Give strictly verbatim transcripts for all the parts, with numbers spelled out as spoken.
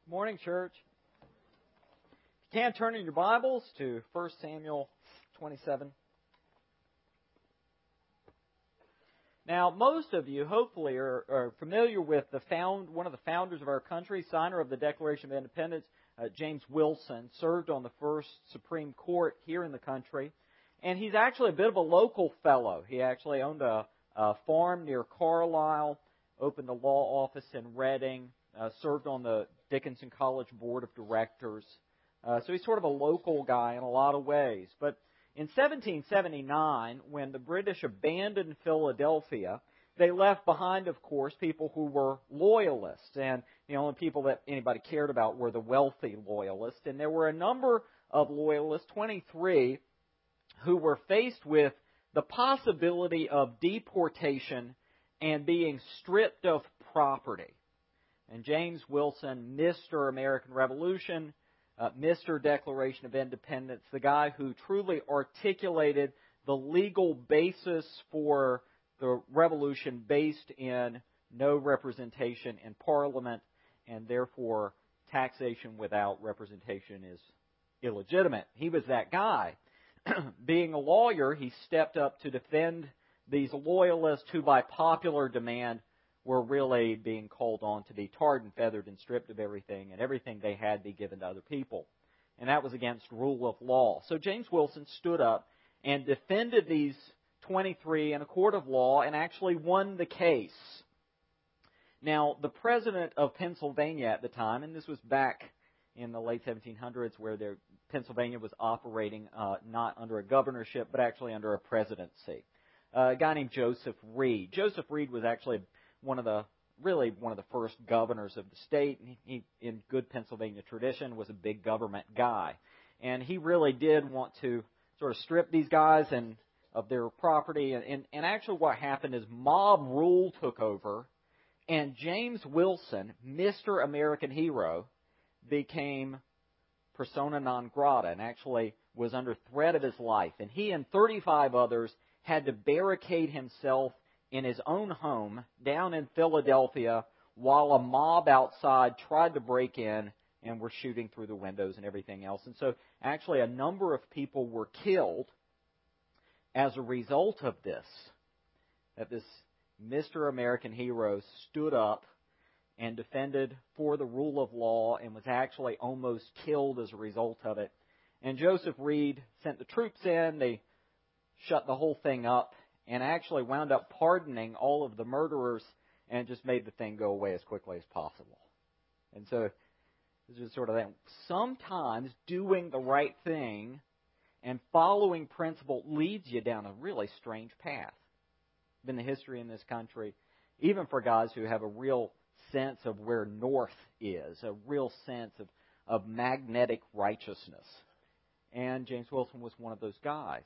Good morning, church. If you can, turn in your Bibles to First Samuel twenty-seven. Now, most of you, hopefully, are, are familiar with the found one of the founders of our country, signer of the Declaration of Independence, uh, James Wilson, served on the first Supreme Court here in the country. And he's actually a bit of a local fellow. He actually owned a, a farm near Carlisle, opened a law office in Reading, uh, served on the Dickinson College Board of Directors. Uh, so he's sort of a local guy in a lot of ways. But in seventeen seventy-nine, when the British abandoned Philadelphia, they left behind, of course, people who were loyalists. And the only people that anybody cared about were the wealthy loyalists. And there were a number of loyalists, twenty-three, who were faced with the possibility of deportation and being stripped of property. And James Wilson, Mister American Revolution, uh, Mister Declaration of Independence, the guy who truly articulated the legal basis for the revolution based in no representation in Parliament, and therefore taxation without representation is illegitimate. He was that guy. Being a lawyer, he stepped up to defend these loyalists who, by popular demand, were really being called on to be tarred and feathered and stripped of everything, and everything they had be given to other people. And that was against rule of law. So James Wilson stood up and defended these twenty-three in a court of law and actually won the case. Now, the president of Pennsylvania at the time, and this was back in the late seventeen hundreds where there, Pennsylvania was operating uh, not under a governorship, but actually under a presidency. Uh, a guy named Joseph Reed. Joseph Reed was actually one of the, really one of the first governors of the state. He, he, in good Pennsylvania tradition, was a big government guy. And he really did want to sort of strip these guys and of their property. And, and, and actually what happened is mob rule took over, and James Wilson, Mister American Hero, became persona non grata and actually was under threat of his life. And he and thirty-five others had to barricade himself in his own home down in Philadelphia while a mob outside tried to break in and were shooting through the windows and everything else. And so actually a number of people were killed as a result of this, that this Mister American Hero stood up and defended for the rule of law and was actually almost killed as a result of it. And Joseph Reed sent the troops in. They shut the whole thing up and actually wound up pardoning all of the murderers and just made the thing go away as quickly as possible. And so this is sort of that. Sometimes doing the right thing and following principle leads you down a really strange path. In the history in this country, even for guys who have a real sense of where north is, a real sense of, of magnetic righteousness. And James Wilson was one of those guys.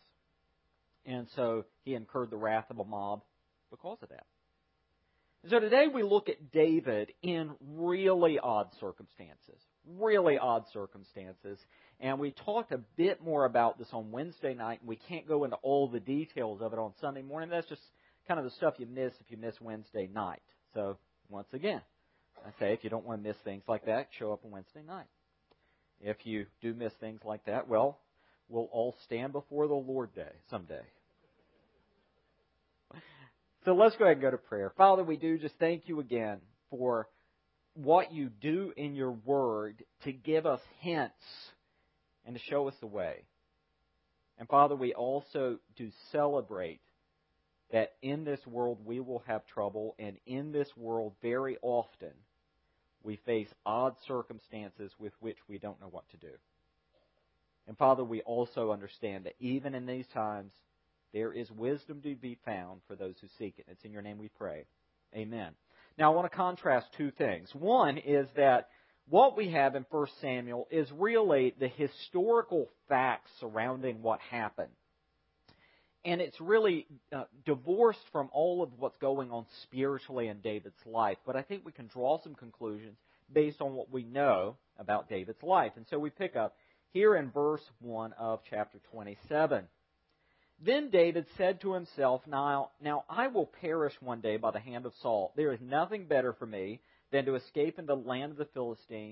And so he incurred the wrath of a mob because of that. And so today we look at David in really odd circumstances. Really odd circumstances. And we talked a bit more about this on Wednesday night, and we can't go into all the details of it on Sunday morning. That's just kind of the stuff you miss if you miss Wednesday night. So, once again, I say if you don't want to miss things like that, show up on Wednesday night. If you do miss things like that, well, we'll all stand before the Lord day someday. So let's go ahead and go to prayer. Father, we do just thank you again for what you do in your word to give us hints and to show us the way. And Father, we also do celebrate that in this world we will have trouble, and in this world very often we face odd circumstances with which we don't know what to do. And Father, we also understand that even in these times there is wisdom to be found for those who seek it. It's in your name we pray. Amen. Now I want to contrast two things. One is that what we have in First Samuel is really the historical facts surrounding what happened. And it's really uh, divorced from all of what's going on spiritually in David's life. But I think we can draw some conclusions based on what we know about David's life. And so we pick up here in verse one of chapter twenty-seven. Then David said to himself, now, now I will perish one day by the hand of Saul. There is nothing better for me than to escape into the land of the Philistines.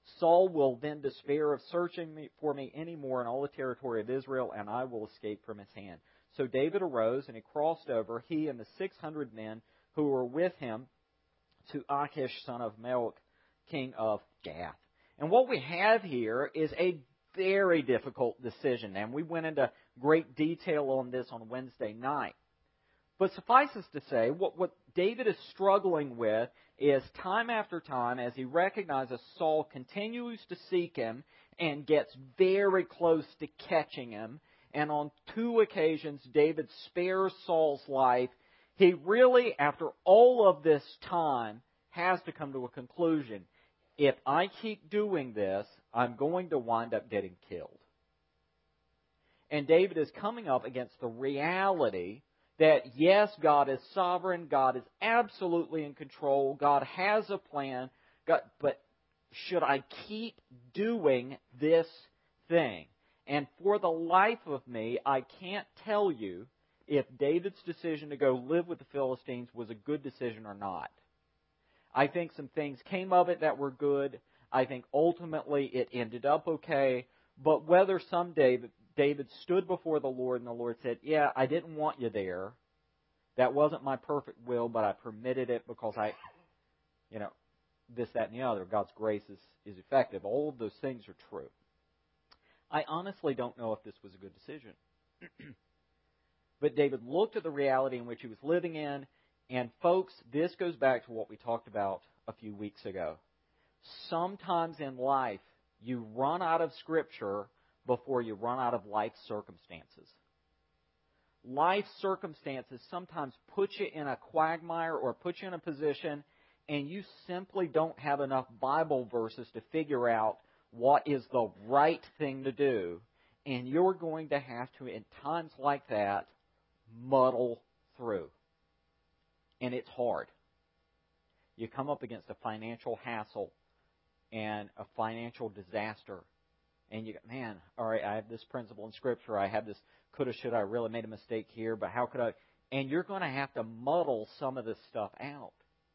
Saul will then despair of searching me, for me any more in all the territory of Israel, and I will escape from his hand. So David arose, and he crossed over, he and the six hundred men who were with him, to Achish, son of Maoch, king of Gath. And what we have here is a very difficult decision, and we went into great detail on this on Wednesday night. But suffices to say, what, what David is struggling with is time after time, as he recognizes Saul continues to seek him and gets very close to catching him, and on two occasions David spares Saul's life, he really, after all of this time, has to come to a conclusion. If I keep doing this, I'm going to wind up getting killed. And David is coming up against the reality that, yes, God is sovereign, God is absolutely in control, God has a plan, God, but should I keep doing this thing? And for the life of me, I can't tell you if David's decision to go live with the Philistines was a good decision or not. I think some things came of it that were good. I think ultimately it ended up okay. But whether someday David stood before the Lord and the Lord said, yeah, I didn't want you there. That wasn't my perfect will, but I permitted it because I, you know, this, that, and the other. God's grace is, is effective. All of those things are true. I honestly don't know if this was a good decision. But David looked at the reality in which he was living in, and folks, this goes back to what we talked about a few weeks ago. Sometimes in life, you run out of Scripture before you run out of life circumstances. Life circumstances sometimes put you in a quagmire or put you in a position, and you simply don't have enough Bible verses to figure out what is the right thing to do. And you're going to have to, in times like that, muddle through. And it's hard. You come up against a financial hassle and a financial disaster. And you go, man, all right, I have this principle in Scripture. I have this coulda, shoulda, I really made a mistake here, but how could I? And you're going to have to muddle some of this stuff out.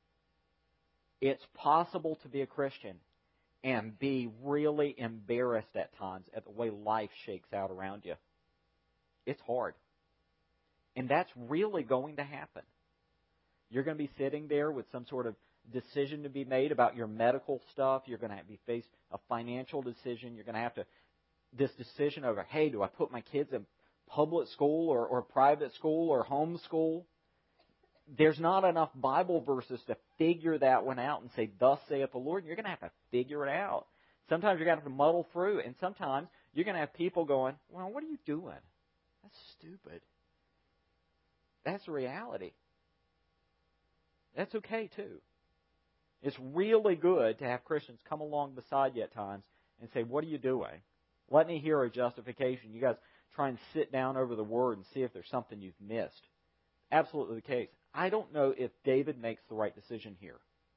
It's possible to be a Christian and be really embarrassed at times at the way life shakes out around you. It's hard. And that's really going to happen. You're going to be sitting there with some sort of decision to be made about your medical stuff. You're going to have to be faced a financial decision. You're going to have to, this decision over, hey, do I put my kids in public school or, or private school or homeschool? There's not enough Bible verses to figure that one out and say, thus saith the Lord. You're going to have to figure it out. Sometimes you're going to have to muddle through, and sometimes you're going to have people going, well, what are you doing? That's stupid. That's the reality. That's okay, too. It's really good to have Christians come along beside you at times and say, what are you doing? Let me hear a justification. You guys try and sit down over the Word and see if there's something you've missed. Absolutely the case. I don't know if David makes the right decision here.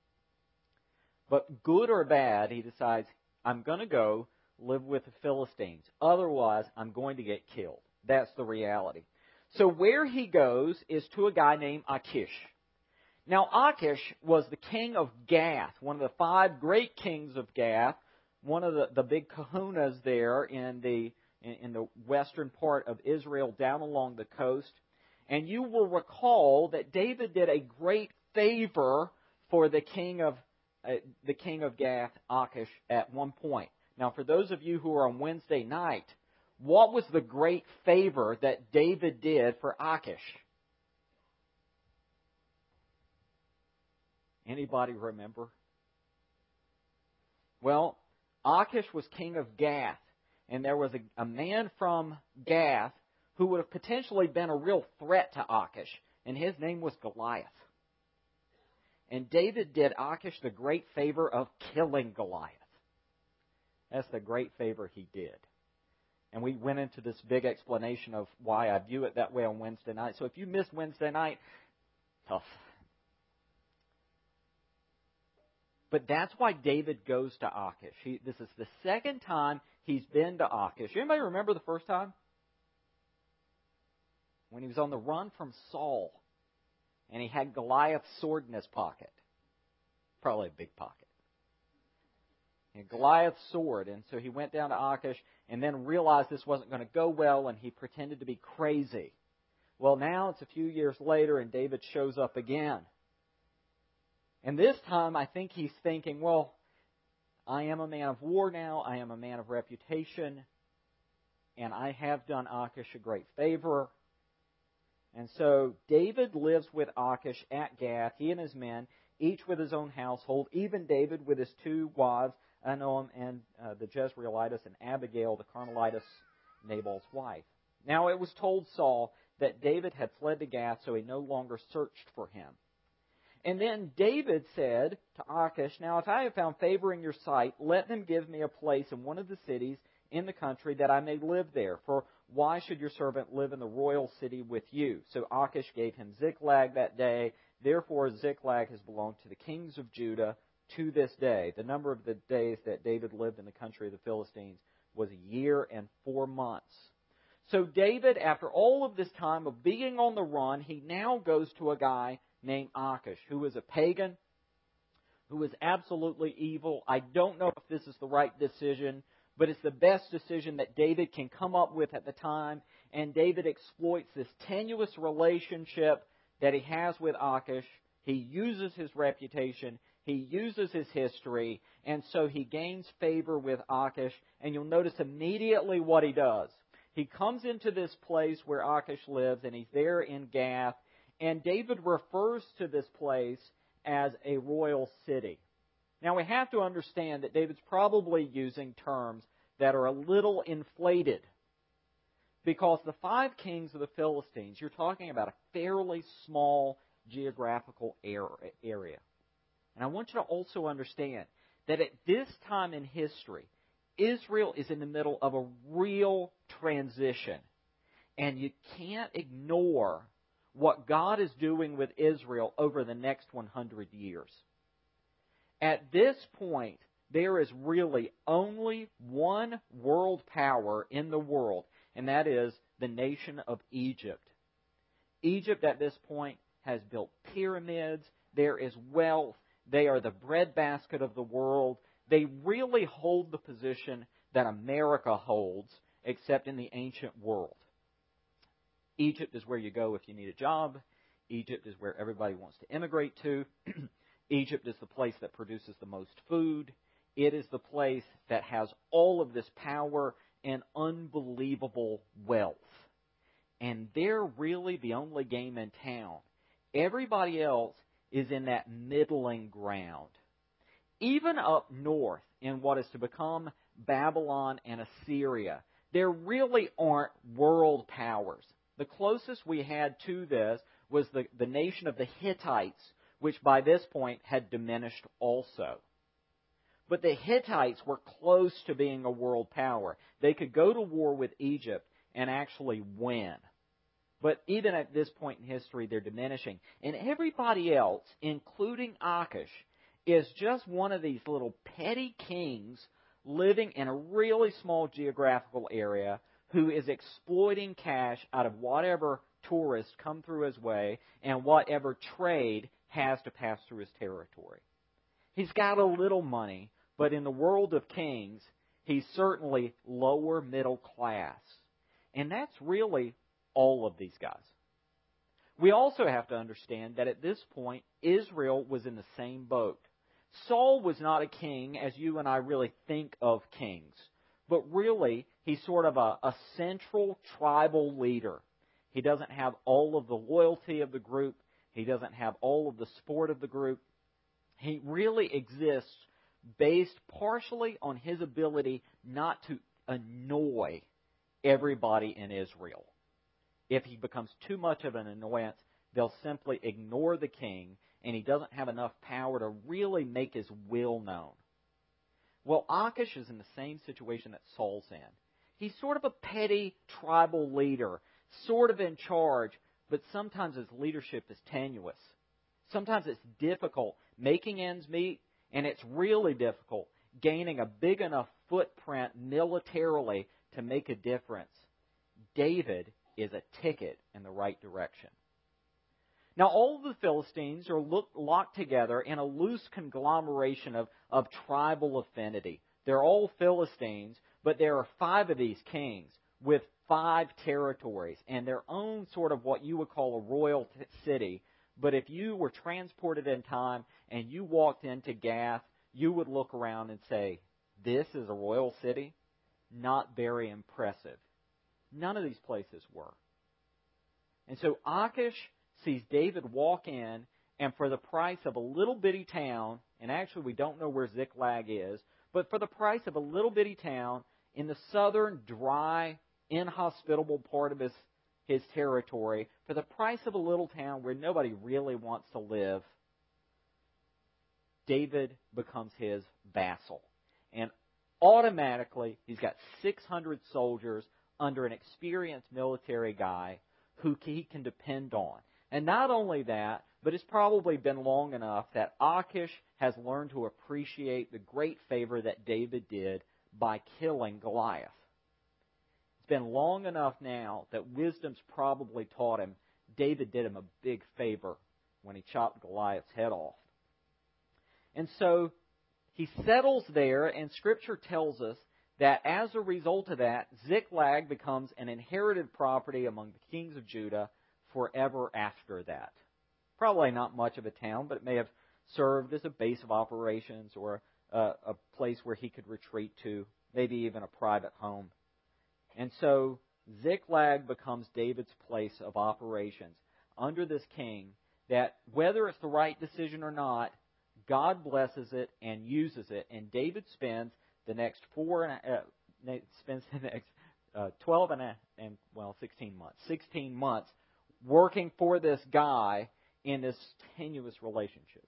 But good or bad, he decides, I'm going to go live with the Philistines. Otherwise, I'm going to get killed. That's the reality. So where he goes is to a guy named Achish. Now, Achish was the king of Gath, one of the five great kings of Gath, one of the, the big kahunas there in the, in, in the western part of Israel down along the coast. And you will recall that David did a great favor for the king of uh, the king of Gath, Achish, at one point. Now, for those of you who are on Wednesday night, what was the great favor that David did for Achish? Anybody remember? Well, Achish was king of Gath, and there was a, a man from Gath who would have potentially been a real threat to Achish, and his name was Goliath. And David did Achish the great favor of killing Goliath. That's the great favor he did. And we went into this big explanation of why I view it that way on Wednesday night. So if you missed Wednesday night, tough. But that's why David goes to Achish. He, this is the second time he's been to Achish. Anybody remember the first time? When he was on the run from Saul, and he had Goliath's sword in his pocket. Probably a big pocket. And Goliath's sword. And so he went down to Achish and then realized this wasn't going to go well, and he pretended to be crazy. Well, now it's a few years later, and David shows up again. And this time, I think he's thinking, well, I am a man of war now. I am a man of reputation. And I have done Achish a great favor. And so David lives with Achish at Gath, he and his men, each with his own household, even David with his two wives, Ahinoam and uh, the Jezreelitess, and Abigail, the Carmelitess, Nabal's wife. Now it was told Saul that David had fled to Gath, so he no longer searched for him. And then David said to Achish, now if I have found favor in your sight, let them give me a place in one of the cities in the country that I may live there. For why should your servant live in the royal city with you? So Achish gave him Ziklag that day. Therefore Ziklag has belonged to the kings of Judah to this day. The number of the days that David lived in the country of the Philistines was a year and four months. So David, after all of this time of being on the run, he now goes to a guy named Achish, who is a pagan, who is absolutely evil. I don't know if this is the right decision, but it's the best decision that David can come up with at the time. And David exploits this tenuous relationship that he has with Achish. He uses his reputation. He uses his history. And so he gains favor with Achish. And you'll notice immediately what he does. He comes into this place where Achish lives, and he's there in Gath. And David refers to this place as a royal city. Now we have to understand that David's probably using terms that are a little inflated, because the five kings of the Philistines, you're talking about a fairly small geographical area. And I want you to also understand that at this time in history, Israel is in the middle of a real transition. And you can't ignore what God is doing with Israel over the next one hundred years. At this point, there is really only one world power in the world, and that is the nation of Egypt. Egypt at this point has built pyramids. There is wealth. They are the breadbasket of the world. They really hold the position that America holds, except in the ancient world. Egypt is where you go if you need a job. Egypt is where everybody wants to immigrate to. Egypt is the place that produces the most food. It is the place that has all of this power and unbelievable wealth. And they're really the only game in town. Everybody else is in that middling ground. Even up north in what is to become Babylon and Assyria, there really aren't world powers. The closest we had to this was the, the nation of the Hittites, which by this point had diminished also. But the Hittites were close to being a world power. They could go to war with Egypt and actually win. But even at this point in history, they're diminishing. And everybody else, including Achish, is just one of these little petty kings living in a really small geographical area who is exploiting cash out of whatever tourists come through his way and whatever trade has to pass through his territory. He's got a little money, but in the world of kings, he's certainly lower middle class. And that's really all of these guys. We also have to understand that at this point, Israel was in the same boat. Saul was not a king as you and I really think of kings, but really he's sort of a, a central tribal leader. He doesn't have all of the loyalty of the group. He doesn't have all of the support of the group. He really exists based partially on his ability not to annoy everybody in Israel. If he becomes too much of an annoyance, they'll simply ignore the king, and he doesn't have enough power to really make his will known. Well, Achish is in the same situation that Saul's in. He's sort of a petty tribal leader, sort of in charge, but sometimes his leadership is tenuous. Sometimes it's difficult making ends meet, and it's really difficult gaining a big enough footprint militarily to make a difference. David is a ticket in the right direction. Now, all of the Philistines are look, locked together in a loose conglomeration of, of tribal affinity. They're all Philistines, but there are five of these kings with five territories and their own sort of what you would call a royal t- city. But if you were transported in time and you walked into Gath, you would look around and say, this is a royal city? Not very impressive. None of these places were. And so Achish sees David walk in, and for the price of a little bitty town, and actually we don't know where Ziklag is, but for the price of a little bitty town in the southern, dry, inhospitable part of his, his territory, for the price of a little town where nobody really wants to live, David becomes his vassal. And automatically, he's got six hundred soldiers under an experienced military guy who he can depend on. And not only that, but it's probably been long enough that Achish has learned to appreciate the great favor that David did by killing Goliath. It's been long enough now that wisdom's probably taught him David did him a big favor when he chopped Goliath's head off. And so he settles there, and Scripture tells us that as a result of that, Ziklag becomes an inherited property among the kings of Judah forever after that. Probably not much of a town, but it may have served as a base of operations or a, a place where he could retreat to, maybe even a private home. And so Ziklag becomes David's place of operations under this king that, whether it's the right decision or not, God blesses it and uses it. And David spends the next four and uh, spends the next uh, twelve and, a, and well sixteen months, sixteen months working for this guy in this tenuous relationship.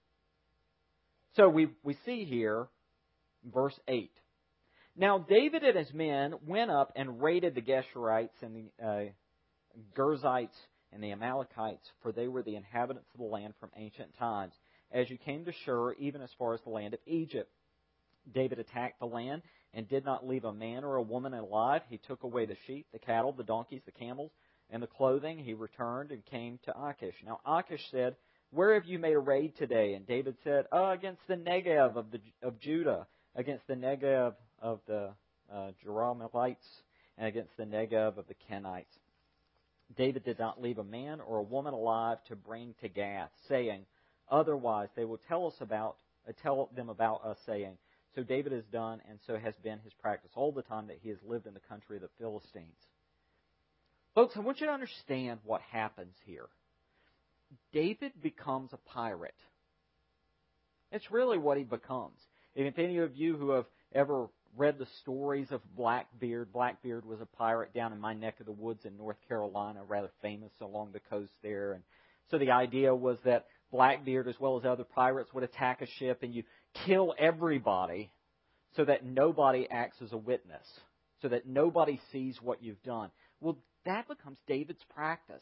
So we we see here, verse eight. Now David and his men went up and raided the Geshurites and the uh, Girzites and the Amalekites, for they were the inhabitants of the land from ancient times, as you came to Shur, even as far as the land of Egypt. David attacked the land and did not leave a man or a woman alive. He took away the sheep, the cattle, the donkeys, the camels, and the clothing. He returned and came to Achish. Now Achish said, "Where have you made a raid today?" And David said, "Oh, against the Negev of the of Judah, against the Negev of the uh, Jerahmeelites, and against the Negev of the Kenites." David did not leave a man or a woman alive to bring to Gath, saying, "Otherwise they will tell us about uh, tell them about us, saying." So David has done, and so has been his practice all the time that he has lived in the country of the Philistines. Folks, I want you to understand what happens here. David becomes a pirate. It's really what he becomes. If any of you who have ever read the stories of Blackbeard, Blackbeard was a pirate down in my neck of the woods in North Carolina, rather famous along the coast there. And so the idea was that Blackbeard, as well as other pirates, would attack a ship and you kill everybody so that nobody acts as a witness, so that nobody sees what you've done. Well, that becomes David's practice.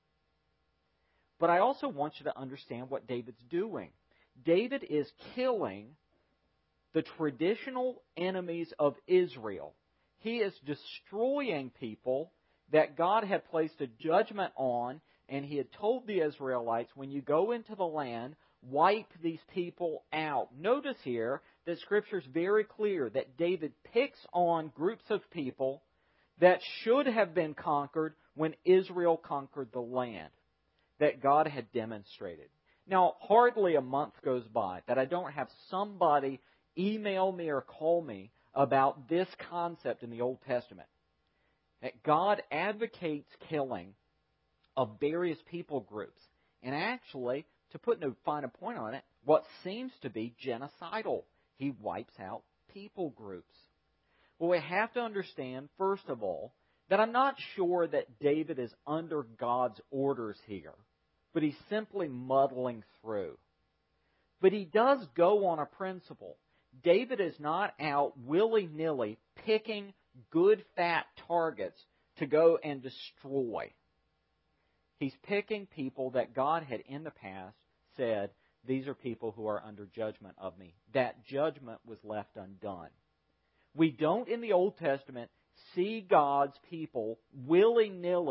But I also want you to understand what David's doing. David is killing the traditional enemies of Israel. He is destroying people that God had placed a judgment on, and he had told the Israelites, when you go into the land, wipe these people out. Notice here that Scripture is very clear that David picks on groups of people that should have been conquered when Israel conquered the land that God had demonstrated. Now, hardly a month goes by that I don't have somebody email me or call me about this concept in the Old Testament, that God advocates killing of various people groups. And actually, to put no finer point on it, what seems to be genocidal. He wipes out people groups. Well, we have to understand, first of all, that I'm not sure that David is under God's orders here, but he's simply muddling through. But he does go on a principle. David is not out willy-nilly picking good, fat targets to go and destroy. He's picking people that God had in the past said, these are people who are under judgment of me. That judgment was left undone. We don't in the Old Testament see God's people willy-nilly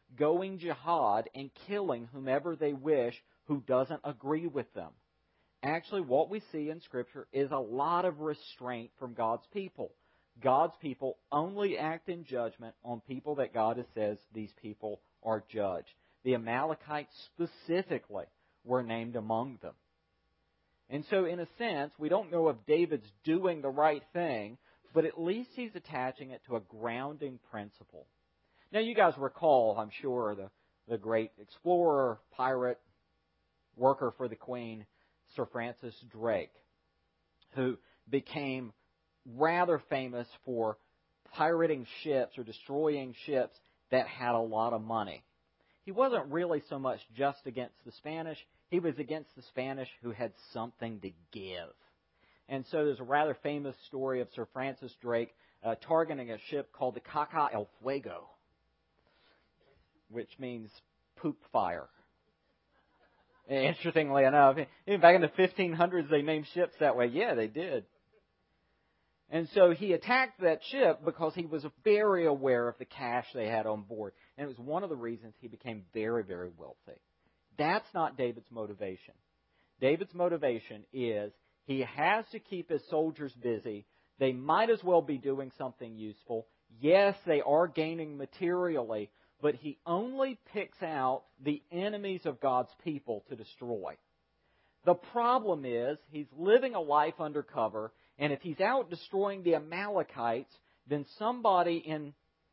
going jihad and killing whomever they wish who doesn't agree with them. Actually, what we see in Scripture is a lot of restraint from God's people. God's people only act in judgment on people that God has says these people are judged. The Amalekites specifically were named among them. And so, in a sense, we don't know if David's doing the right thing, but at least he's attaching it to a grounding principle. Now, you guys recall, I'm sure, the, the great explorer, pirate, worker for the Queen, Sir Francis Drake, who became rather famous for pirating ships or destroying ships that had a lot of money. He wasn't really so much just against the Spanish. He was against the Spanish who had something to give. And so there's a rather famous story of Sir Francis Drake uh, targeting a ship called the Caca el Fuego, which means poop fire. Interestingly enough, back in the fifteen hundreds they named ships that way. Yeah, they did. And so he attacked that ship because he was very aware of the cash they had on board. And it was one of the reasons he became very, very wealthy. That's not David's motivation. David's motivation is he has to keep his soldiers busy. They might as well be doing something useful. Yes, they are gaining materially, but he only picks out the enemies of God's people to destroy. The problem is he's living a life undercover, and if he's out destroying the Amalekites, then somebody in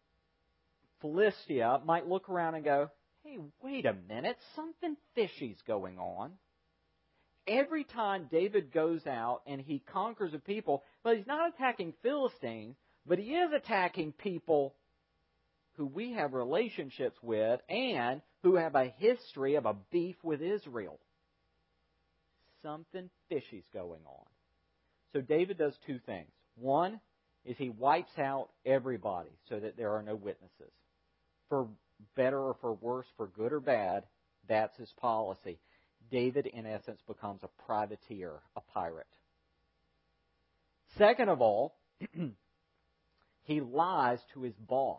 Philistia might look around and go, hey, wait a minute, something fishy's going on. Every time David goes out and he conquers a people, but he's not attacking Philistines, but he is attacking people who we have relationships with and who have a history of a beef with Israel. Something fishy's going on. So David does two things. One is he wipes out everybody so that there are no witnesses. For better or for worse, for good or bad, that's his policy. David, in essence, becomes a privateer, a pirate. Second of all, he lies to his boss.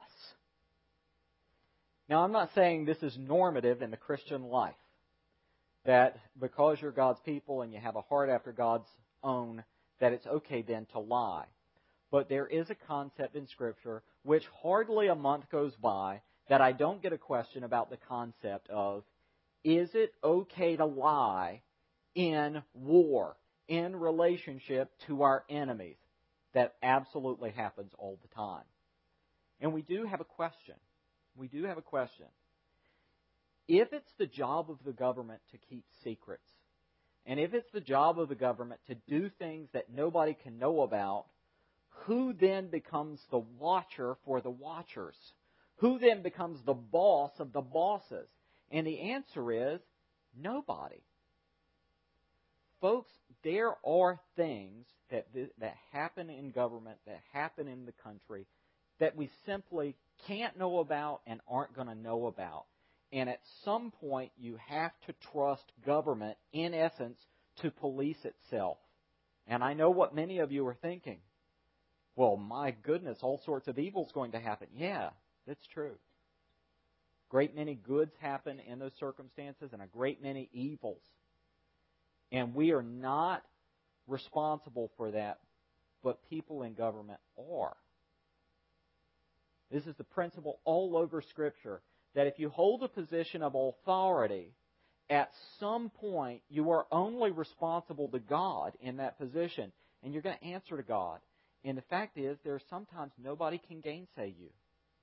Now, I'm not saying this is normative in the Christian life, that because you're God's people and you have a heart after God's own, that it's okay then to lie. But there is a concept in Scripture which hardly a month goes by that I don't get a question about the concept of, is it okay to lie in war, in relationship to our enemies? That absolutely happens all the time. And we do have a question. We do have a question. If it's the job of the government to keep secrets, and if it's the job of the government to do things that nobody can know about, who then becomes the watcher for the watchers? Who then becomes the boss of the bosses? And the answer is nobody. Folks, there are things that that happen in government, that happen in the country, that we simply can't know about and aren't going to know about. And at some point, you have to trust government, in essence, to police itself. And I know what many of you are thinking. Well, my goodness, all sorts of evil's going to happen. Yeah, that's true. Great many goods happen in those circumstances and a great many evils. And we are not responsible for that, but people in government are. This is the principle all over Scripture, that if you hold a position of authority, at some point you are only responsible to God in that position, and you're going to answer to God. And the fact is, there's sometimes nobody can gainsay you.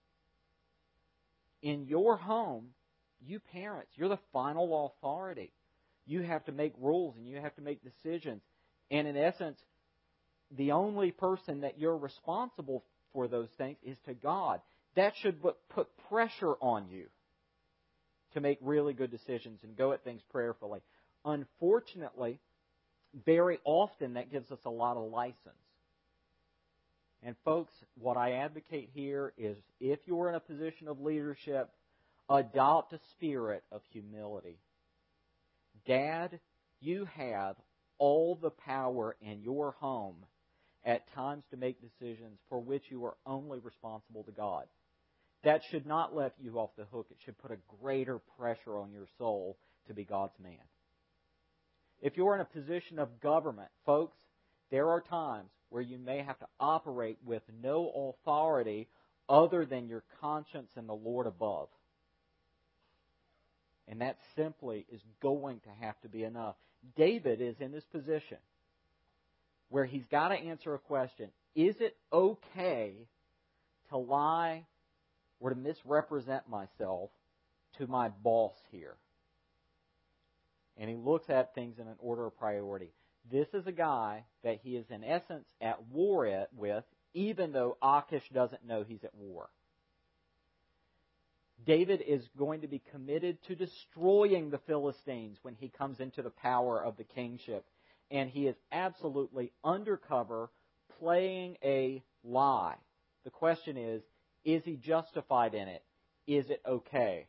In your home, you parents, you're the final authority. You have to make rules and you have to make decisions. And in essence, the only person that you're responsible for those things is to God. That should put pressure on you to make really good decisions and go at things prayerfully. Unfortunately, very often that gives us a lot of license. And folks, what I advocate here is if you're in a position of leadership, adopt a spirit of humility. Dad, you have all the power in your home at times to make decisions for which you are only responsible to God. that should not let you off the hook. It should put a greater pressure on your soul to be God's man. If you're in a position of government, folks, there are times where you may have to operate with no authority other than your conscience and the Lord above. And that simply is going to have to be enough. David is in this position where he's got to answer a question. Is it okay to lie or to misrepresent myself to my boss here? And he looks at things in an order of priority. This is a guy that he is in essence at war at, with, even though Achish doesn't know he's at war. David is going to be committed to destroying the Philistines when he comes into the power of the kingship. And he is absolutely undercover playing a lie. The question is, is he justified in it? Is it okay?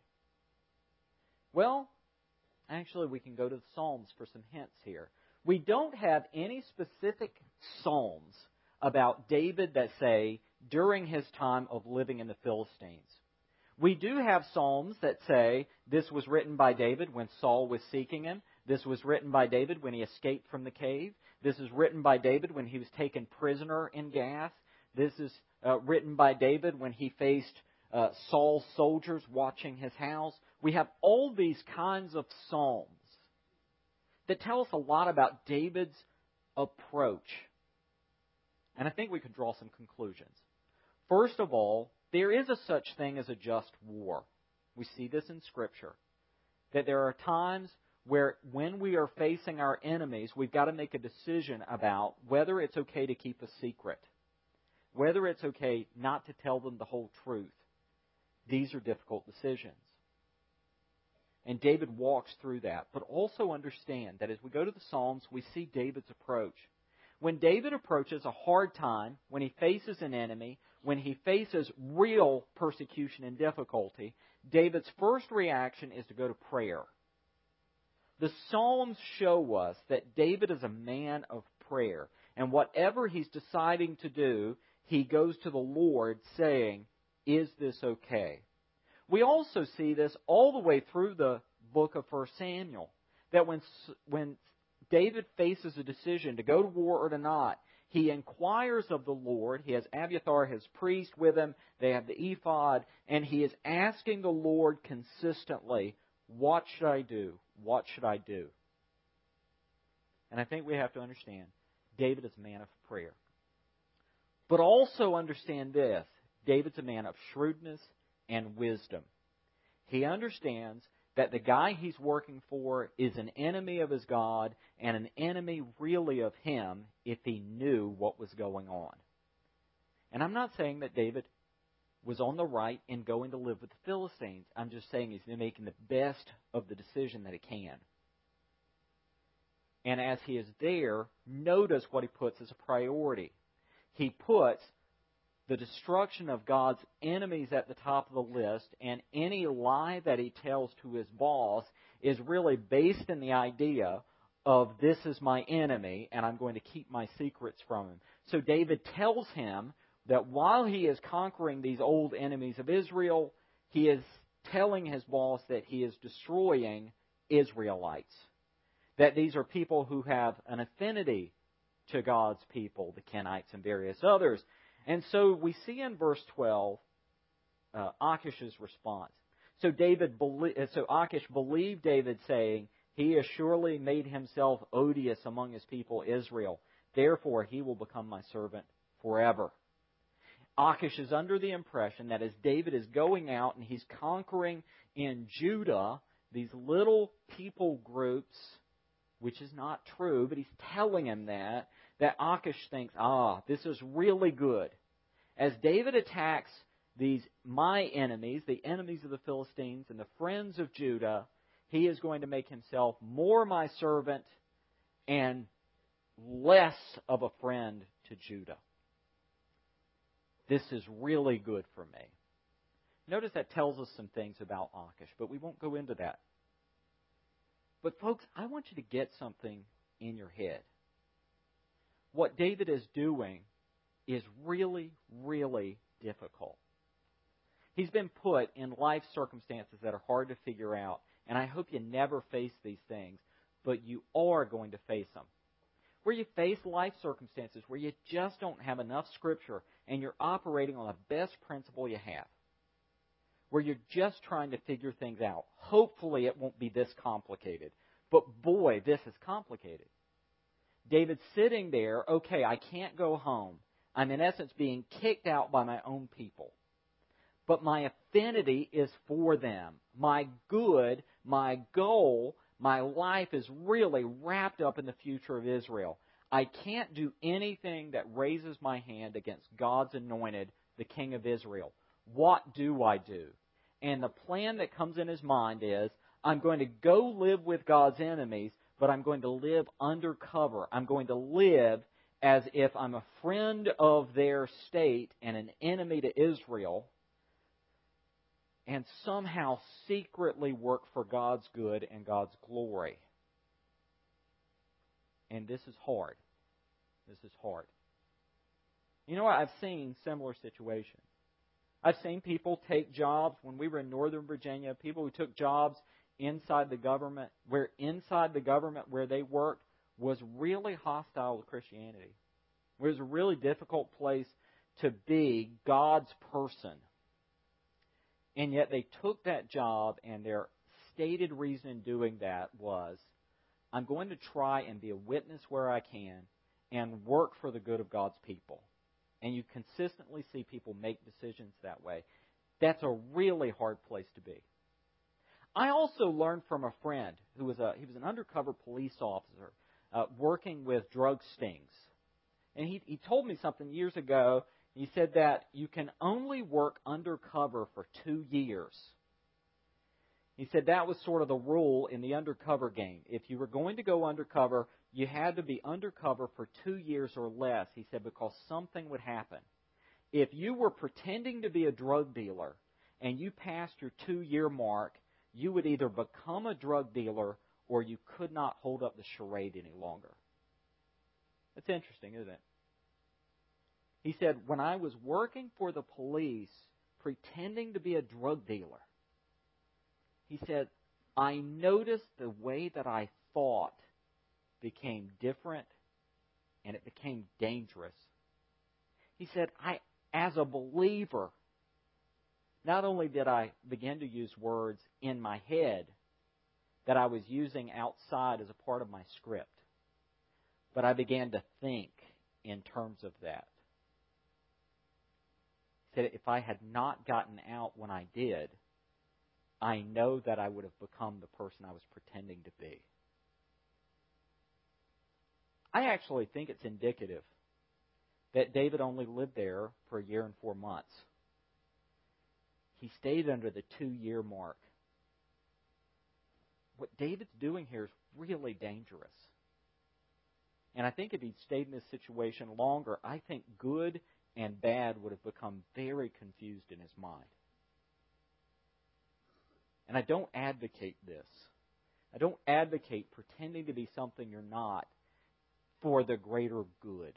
Well, actually we can go to the Psalms for some hints here. We don't have any specific Psalms about David that say during his time of living in the Philistines. We do have Psalms that say this was written by David when Saul was seeking him. This was written by David when he escaped from the cave. This is written by David when he was taken prisoner in Gath. This is uh, written by David when he faced uh, Saul's soldiers watching his house. We have all these kinds of Psalms that tell us a lot about David's approach. And I think we could draw some conclusions. First of all, there is a such thing as a just war. We see this in Scripture. That there are times where when we are facing our enemies, we've got to make a decision about whether it's okay to keep a secret. Whether it's okay not to tell them the whole truth. These are difficult decisions. And David walks through that. But also understand that as we go to the Psalms, we see David's approach. When David approaches a hard time, when he faces an enemy, when he faces real persecution and difficulty, David's first reaction is to go to prayer. The Psalms show us that David is a man of prayer. And whatever he's deciding to do, he goes to the Lord saying, is this okay? We also see this all the way through the book of First Samuel. That when, when David faces a decision to go to war or to not, he inquires of the Lord. He has Abiathar, his priest, with him. They have the ephod. And he is asking the Lord consistently, what should I do? What should I do? And I think we have to understand, David is a man of prayer. But also understand this, David's a man of shrewdness and wisdom. He understands that the guy he's working for is an enemy of his God and an enemy really of him if he knew what was going on. And I'm not saying that David was on the right in going to live with the Philistines. I'm just saying he's making the best of the decision that he can. And as he is there, notice what he puts as a priority. He puts the destruction of God's enemies at the top of the list, and any lie that he tells to his boss is really based in the idea of this is my enemy and I'm going to keep my secrets from him. So David tells him that while he is conquering these old enemies of Israel, he is telling his boss that he is destroying Israelites. That these are people who have an affinity to God's people, the Kenites and various others. And so we see in verse twelve uh, Achish's response. So David, so Achish believed David, saying, "He has surely made himself odious among his people Israel. Therefore he will become my servant forever." Achish is under the impression that as David is going out and he's conquering in Judah these little people groups, which is not true, but he's telling him that, that Achish thinks, ah, this is really good. As David attacks these my enemies, the enemies of the Philistines and the friends of Judah, he is going to make himself more my servant and less of a friend to Judah. This is really good for me. Notice that tells us some things about Achish, but we won't go into that. But folks, I want you to get something in your head. What David is doing is really, really difficult. He's been put in life circumstances that are hard to figure out. And I hope you never face these things, but you are going to face them. Where you face life circumstances where you just don't have enough Scripture and you're operating on the best principle you have. Where you're just trying to figure things out. Hopefully it won't be this complicated. But boy, this is complicated. David's sitting there, okay, I can't go home. I'm in essence being kicked out by my own people. But my affinity is for them. My good, my goal, my life is really wrapped up in the future of Israel. I can't do anything that raises my hand against God's anointed, the King of Israel. What do I do? And the plan that comes in his mind is, I'm going to go live with God's enemies, but I'm going to live undercover. I'm going to live as if I'm a friend of their state and an enemy to Israel, and somehow secretly work for God's good and God's glory. And this is hard. This is hard. You know what? I've seen similar situations. I've seen people take jobs, when we were in Northern Virginia, people who took jobs inside the government, where inside the government where they worked was really hostile to Christianity. It was a really difficult place to be God's person. And yet they took that job, and their stated reason in doing that was, I'm going to try and be a witness where I can and work for the good of God's people. And you consistently see people make decisions that way. That's a really hard place to be. I also learned from a friend who was a he was an undercover police officer uh, working with drug stings. And he, he told me something years ago. He said that you can only work undercover for two years. He said that was sort of the rule in the undercover game. If you were going to go undercover, you had to be undercover for two years or less, he said, because something would happen. If you were pretending to be a drug dealer and you passed your two-year mark, you would either become a drug dealer or you could not hold up the charade any longer. That's interesting, isn't it? He said, when I was working for the police, pretending to be a drug dealer, he said, I noticed the way that I thought became different and it became dangerous. He said, I, as a believer, not only did I begin to use words in my head that I was using outside as a part of my script, but I began to think in terms of that. He said, if I had not gotten out when I did, I know that I would have become the person I was pretending to be. I actually think it's indicative that David only lived there for a year and four months. He stayed under the two-year mark. What David's doing here is really dangerous. And I think if he'd stayed in this situation longer, I think good and bad would have become very confused in his mind. And I don't advocate this. I don't advocate pretending to be something you're not for the greater good.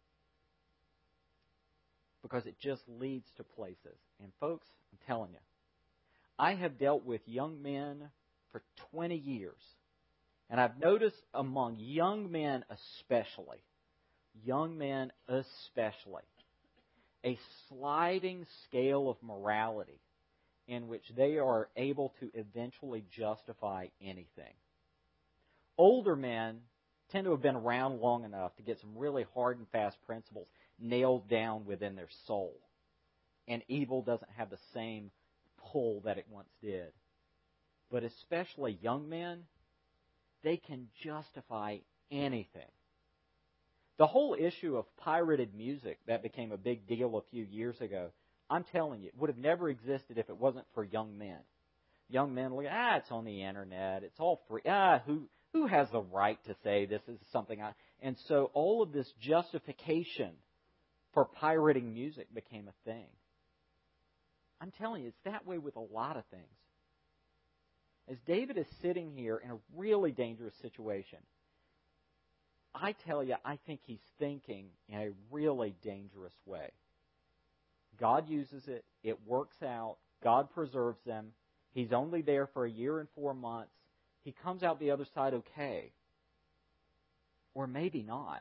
Because it just leads to places. And folks, I'm telling you, I have dealt with young men for twenty years. And I've noticed among young men especially, young men especially, a sliding scale of morality in which they are able to eventually justify anything. Older men tend to have been around long enough to get some really hard and fast principles nailed down within their soul. And evil doesn't have the same pull that it once did. But especially young men, they can justify anything. The whole issue of pirated music that became a big deal a few years ago, I'm telling you, it would have never existed if it wasn't for young men. Young men look, ah, it's on the internet, it's all free. Ah, who who has the right to say this is something I... And so all of this justification for pirating music became a thing. I'm telling you, it's that way with a lot of things. As David is sitting here in a really dangerous situation, I tell you, I think he's thinking in a really dangerous way. God uses it, it works out, God preserves them. He's only there for a year and four months. He comes out the other side okay. Or maybe not.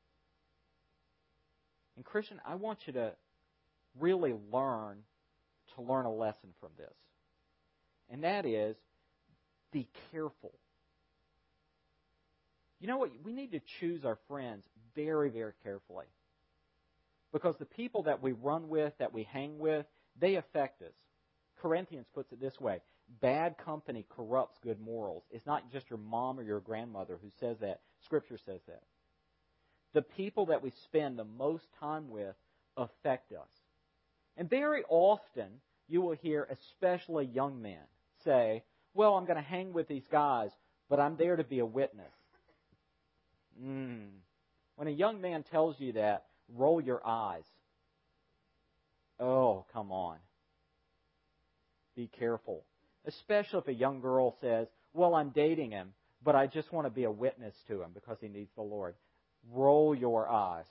And Christian, I want you to really learn to learn a lesson from this. And that is, be careful. You know what? We need to choose our friends very, very carefully. Because the people that we run with, that we hang with, they affect us. Corinthians puts it this way: bad company corrupts good morals. It's not just your mom or your grandmother who says that. Scripture says that. The people that we spend the most time with affect us. And very often, you will hear, especially young men, say, well, I'm going to hang with these guys, but I'm there to be a witness. Mm. When a young man tells you that, roll your eyes. Oh, come on. Be careful. Especially if a young girl says, well, I'm dating him, but I just want to be a witness to him because he needs the Lord. Roll your eyes.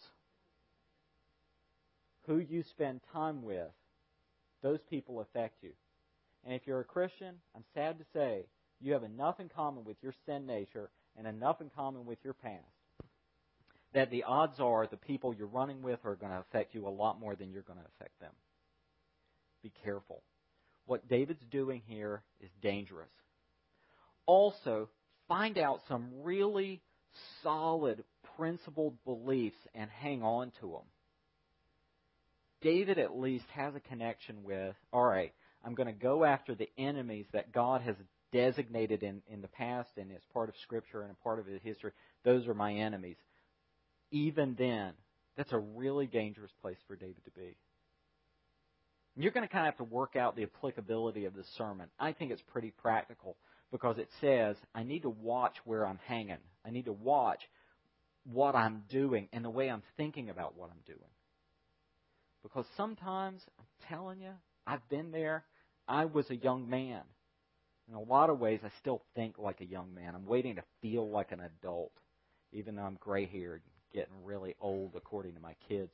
Who you spend time with, those people affect you. And if you're a Christian, I'm sad to say, you have enough in common with your sin nature and enough in common with your past that the odds are the people you're running with are going to affect you a lot more than you're going to affect them. Be careful. What David's doing here is dangerous. Also, find out some really solid, principled beliefs and hang on to them. David at least has a connection with, all right, I'm going to go after the enemies that God has designated in, in the past and as part of Scripture and a part of His history. Those are my enemies. Even then, that's a really dangerous place for David to be. And you're going to kind of have to work out the applicability of this sermon. I think it's pretty practical because it says, I need to watch where I'm hanging. I need to watch what I'm doing and the way I'm thinking about what I'm doing. Because sometimes, I'm telling you, I've been there. I was a young man. In a lot of ways, I still think like a young man. I'm waiting to feel like an adult, even though I'm gray-haired and getting really old according to my kids.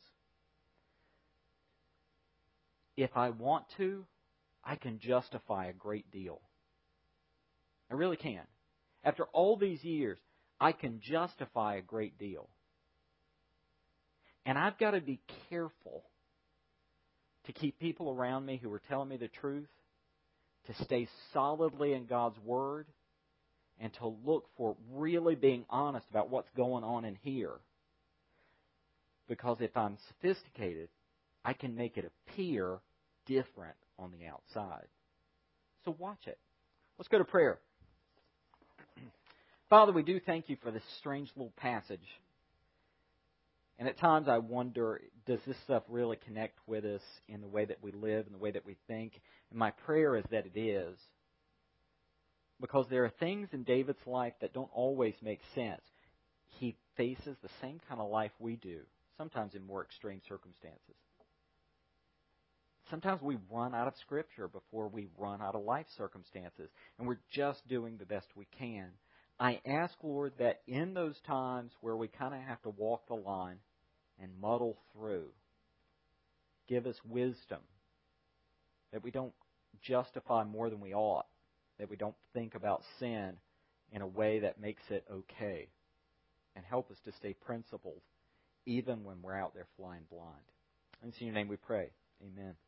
If I want to, I can justify a great deal. I really can. After all these years, I can justify a great deal. And I've got to be careful to keep people around me who are telling me the truth, to stay solidly in God's Word, and to look for really being honest about what's going on in here. Because if I'm sophisticated, I can make it appear different on the outside. So watch it. Let's go to prayer. Father, we do thank you for this strange little passage. And at times I wonder, does this stuff really connect with us in the way that we live and the way that we think? And my prayer is that it is. Because there are things in David's life that don't always make sense. He faces the same kind of life we do, sometimes in more extreme circumstances. Sometimes we run out of Scripture before we run out of life circumstances, and we're just doing the best we can. I ask, Lord, that in those times where we kind of have to walk the line and muddle through, give us wisdom, that we don't justify more than we ought, that we don't think about sin in a way that makes it okay, and help us to stay principled even when we're out there flying blind. In your name we pray. Amen.